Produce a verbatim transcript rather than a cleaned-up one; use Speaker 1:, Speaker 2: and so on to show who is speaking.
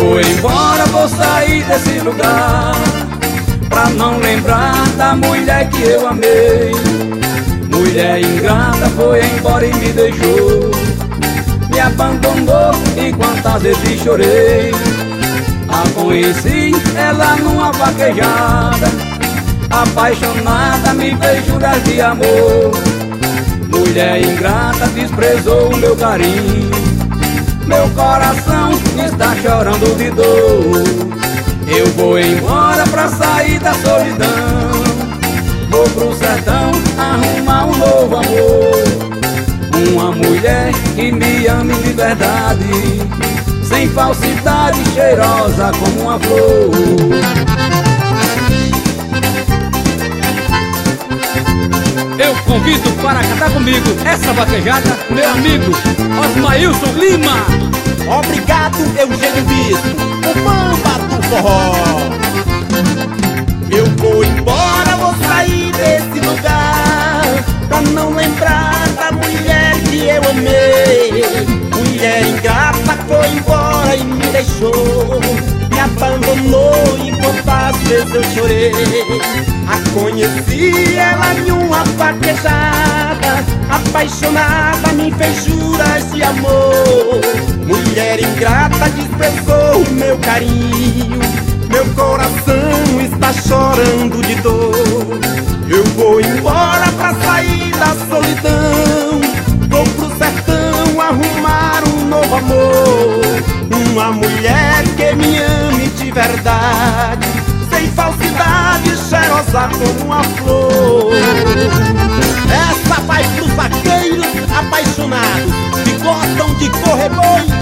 Speaker 1: vou embora, vou sair desse lugar, pra não lembrar da mulher que eu amei. Mulher ingrata foi embora e me deixou, me abandonou e quantas vezes chorei. A conheci ela numa vaquejada, apaixonada me fez juras de amor. Mulher ingrata desprezou o meu carinho, meu coração está chorando de dor. Eu vou embora pra sair da solidão, vou pro sertão arrumar um novo amor. Uma mulher que me ame de verdade, sem falsidade, cheirosa como uma flor.
Speaker 2: Eu convido para cantar comigo essa vaquejada, meu amigo Osmailson Lima.
Speaker 3: Obrigado, Eugênio Bispo, o Bamba do Forró. Eu vou embora, vou sair desse lugar, pra não lembrar da mulher que eu amei. Mulher ingrata foi embora e me deixou, me abandonou e quantas vezes eu chorei. A conheci ela em uma vaquejada, apaixonada me fez juras de amor. Mulher ingrata desprezou o meu carinho, meu coração está chorando de dor. Eu vou embora pra sair da solidão, vou pro sertão arrumar um novo amor. Uma mulher que me ame de verdade, sem falsidade, cheirosa como uma flor. Essa vai pros vaqueiros apaixonados que gostam de correr boi